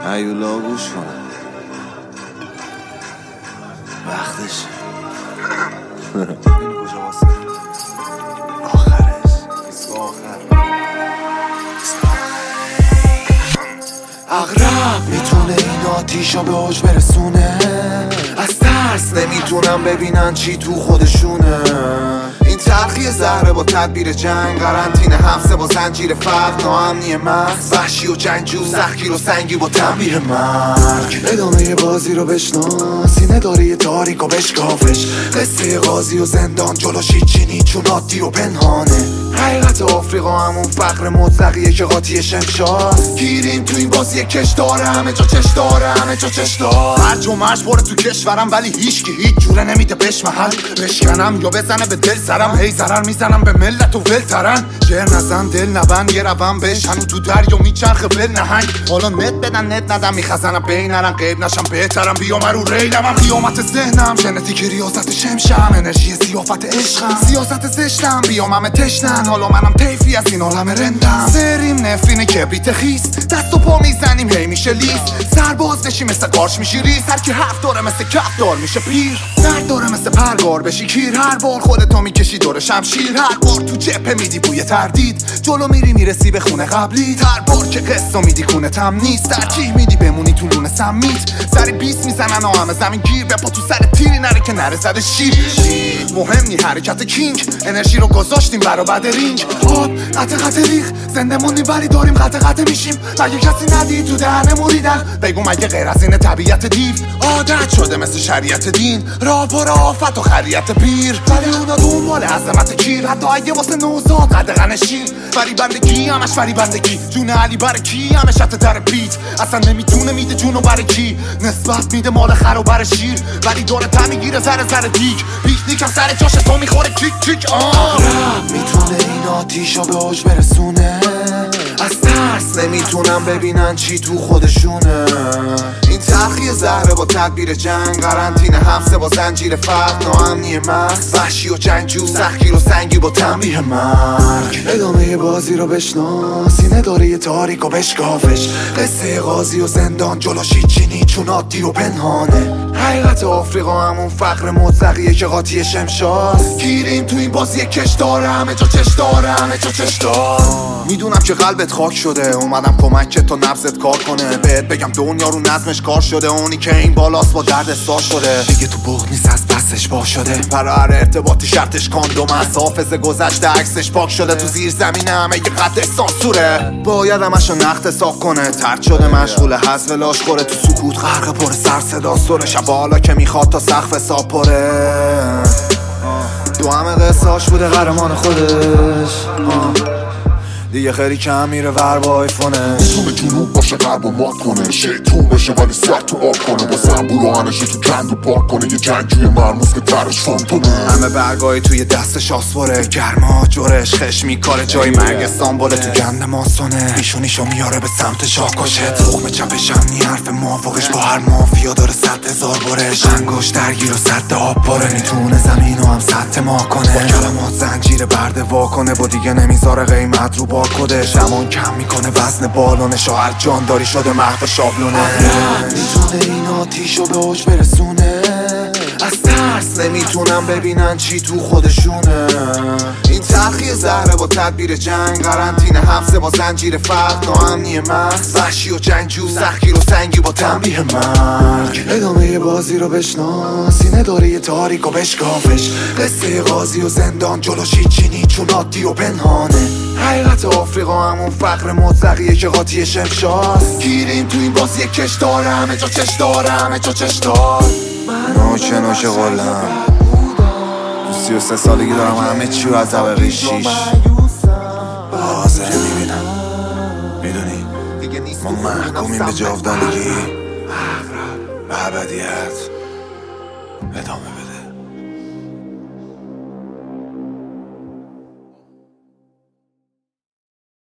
هیولا گوش کنه وقتش اینو کجا واسه آخرش اسم آخر اغرب میتونه این آتیشا به اوج برسونه، از ترس نمیتونم ببینن چی تو خودشونه. این تلخی زهره با تدبیر جنگ، قرنطینه حفظه با زنجیر فرق، ناامنی مغز، وحشی و جنگجو، سختگیر و سنگی با تنبیه مرگ. ادامه بازی رو بشناس، این اداره تاریک و بشکافش، قصه قاضی و زندان جلوش هیچی نی چون عادی و پنهانه. حقیقت آفریقا همون فقر مطلقیه که قاطی شمشاست. گیریم تو این بازی کش داره، همه جا چش داره، همه جا چش داره. هرج و مرج باره تو کشورم ولی هیچکی هیچ جوره نمیده بهش محل. بشکنم یا بزنه به دل سرم، هی ضرر میزنم به ملت و ولترن. جر نزن دل نبند یه روم بش، هنو تو دریا میچرخه بل نهنگ. حالا نت بدن نت ندم میخزنم بینرم، غیب نشم بهترم بیام رو ریلم. هم قیامت ذهنم ژنتیک ریاضت شمشم، انرژی سیافت عشقم، سیاست زشتم بیام همه تشنن. حالا منم طیفی از این عالم رندم، سریم نفرین کبریت خیس، دست و پا میزنیم هی میشه لیس. سرباز نشی مثل قارچ میشی ریس، هر کی حرف داره مثل کفدار میشه پیر. درد داره مثل پرگار بشی کیر، هر بار خودتو میکشی دور شمشیر. هر بار تو جبهه میدی بوی تردید، جلو میری میرسی به خونه قبلی. هر بار که قصه میدی کونه تم نیست، ترجیح میدی بمونی تو لونه سمیت. سری 20 میزنن و همه زمین گیر، بپا تو سر تیری نره که نره زده شیر. مهم نی حرکت کینگ، انرژی رو گذاشتیم برا بعد رینگ. آب قطع ریخ، زنده موندیم ولی داریم قطع میشیم. مگه کسی ندید تو دهنه موریدن؟ بگو مگه غیر از این طبیعت دیو عادت شده مثل شریعت دین؟ راه پر آفت و خریت پیر، ولی اونا دنبال عظمت کیر. حتی اگه واسه نوزاد قدغن شیر، فریبندگی همش فریبندگی. جون علی بر کی همه شط در پیت، اصلا نمیتونه میده جونو بر کی. نسبت میده مال خر و بر شیر، ولی داره تا میگیره ذره دیگ. پیکنیکم سر جاش تو میخوره کیک. میتونه این آتیشا به اوج برسونه، از ترس نمیتونم ببینن چی تو خودشونه. این تلخی زهره با تدبیر جنگ، قرنطینه حفظه با زنجیر فرق، ناامنی مغز، وحشی و جنگجو، سختگیر و سنگی با تنبیه مرگ. ادامه بازی رو بشناس، این اداره تاریک و بشکافش، قصه قاضی و زندان جلوش هیچی نی چون عادی و پنهانه. حقیقت آفریقا همون فقر مطلقیه که قاطی شمشاست. گیریم تو این بازی کش داره، همه جا چش داره، همه جا چش داره. میدونم که قلبت خاک شده، اومدم کمکت تا نبضت کار کنه. بهت بگم دنیا رو نظمش کار شده، اونی که این بالاست با درد سال شده. دیگه تو بغض نیست از دستش با شده، برای هر ارتباطی شرطش کاندوم است. حافظه گذشته عکسش پاک شده، تو زیر زمین همه یه قد سانسوره. باید همشو نخت صاف کنه، ترد شده مشغول حذف لاشخوره. تو سکوت غرق پر سر صدا سره، شب حالا که میخواد تا سقف حساب پره. تو همه قصاش بوده قهرمان خودش، دیگه خیلی کم میره ور با آیفونه. میتونه جنوب باشه غرب و مات کنه، شیطون بشه ولی سر تو آب کنه. با زنبور و هنشو تو کندو پاک کنه، یه جنگجوی مرموز که درش فانتونه. همه برگاهی توی دستش آسوره، گرما جورش خش میکاره، جای مرگ سامبوله تو گند ماسونه. ایشونیشو میاره به سمت شاکشه، تخم چپش هم نی حرف موافقش با هر مافیا داره 100,000 برش. انگوش درگیر و سد آب پاره، میتونه زمینو هم سد ما کنه. با کلمات زنجیر برده وا کنه، با دیگه نمیذاره قیمت رو با کدش. همون کم میکنه وزن بالونش، هر جانداری شده محو شابلونه. میتونه این آتیشو به اوج برسونه، از ترس نمیتونم ببینن چی تو خودشونه. این تلخی زهره با تدبیر جنگ، قرنطینه حفظه با زنجیر فرق، ناامنی مغز، وحشی و جنگجو، سختگیر و سنگی با تنبیه مرگ. ادامه بازی رو بشناس، این اداره تاریک و بشکافش، قصه قاضی و زندان جلوش هیچی نی چون عادی و پنهانه. حقیقت آفریقا همون فقر مطلقیه که قاطی شمشاست. گیریم تو این بازی کش داره، همه جا چش داره، همه جا چش داره. نوچه قلم تو 33 سالگی دارم همه چی رو از طبقه 6 حاضره میبینم. میدونی ما محکومیم به جاودانگی، به ابدیت. ادامه بده.